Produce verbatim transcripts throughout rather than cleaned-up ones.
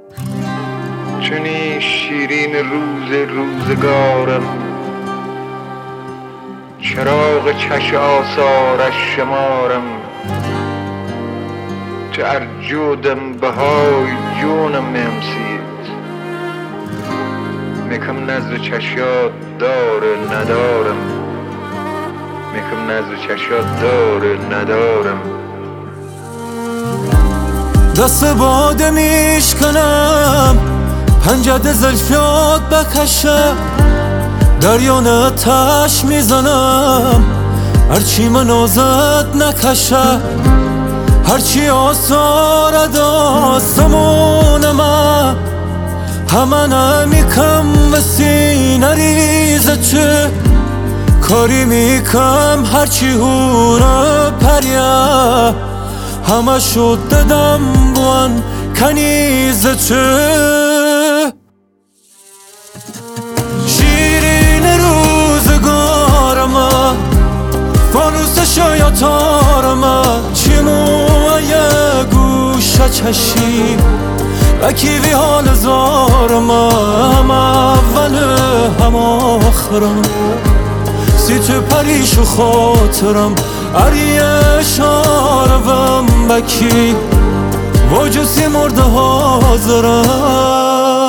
چنین شیرین روز روزگارم، چراغ چش آثارش شمارم. چه ارجودم بهای جونم میمسید، میکم نظر چشات داره ندارم، میکم نظر چشات داره ندارم. دست باده میشکنم، پنجد زلفیات بکشم، دریان آتش میزنم، هرچی من آزد نکشه، هرچی آثار داستمون من همه نمیکم و سینه ریزه چه کاری میکم، هرچی هورا پریا همه شد دادم بوان کنیزه چه. شیرین روزگارم، فانوس شایطارم، چیموی گوشه چشی و کیوی حال زارم، هم اول هم آخرم، سی تو پریش و خاطرم، اریه شارم بکی واجسی مرده حاضرم.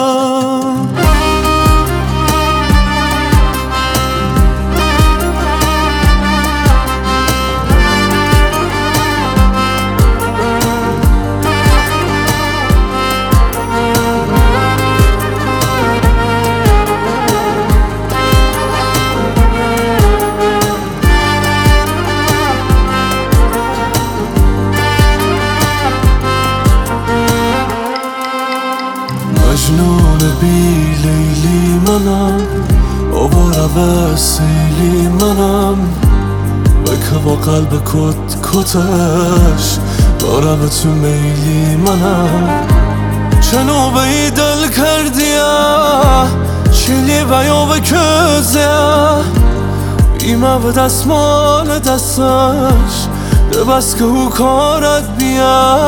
مجنون بی لیلی منم، آواره و سیلی منم، بکه با قلب کت کتش دارم تو میلی منم. چنو به دل کردیه چلی بیا به کزه، بیمه به دستمال دستش ده بس که او کارت بیا.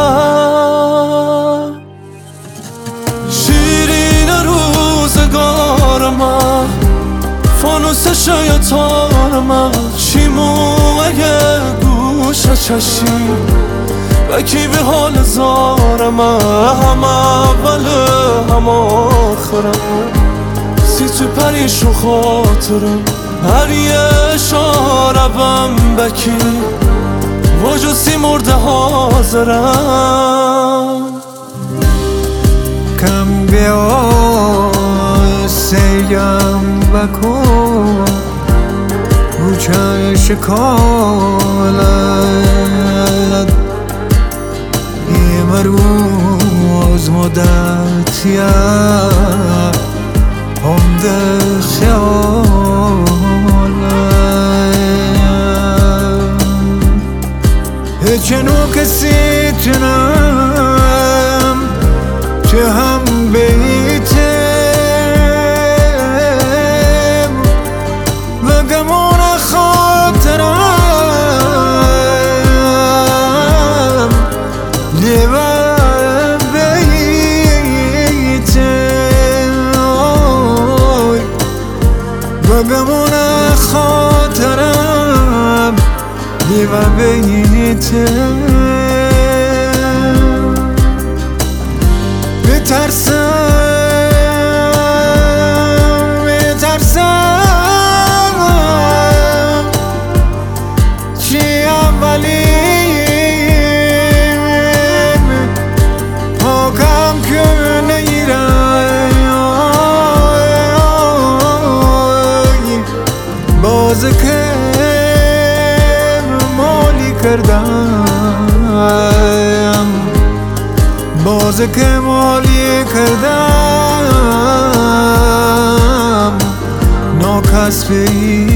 شیرین روزگارم، فانوس شایطارم، چیموی گوشه چشی و کیوی حال زارم، هم اول هم آخرم، سی تو پریش و خاطرم، هر یه شاربم بکی واجسی مرده حاضرم. کم بیا سیم بکن رو چش کالت، یه روز مدتیه هم ده خیالت، هچنو کسی تنم چه هم بیتم و گمون خاطرم لیوان بیتم و گمون خاطرم لیوان بیتم. میترسم میترسم چی اولیم پاکم که نیرم، باز که مالی کردم، باز که مالی کردم ناکسبی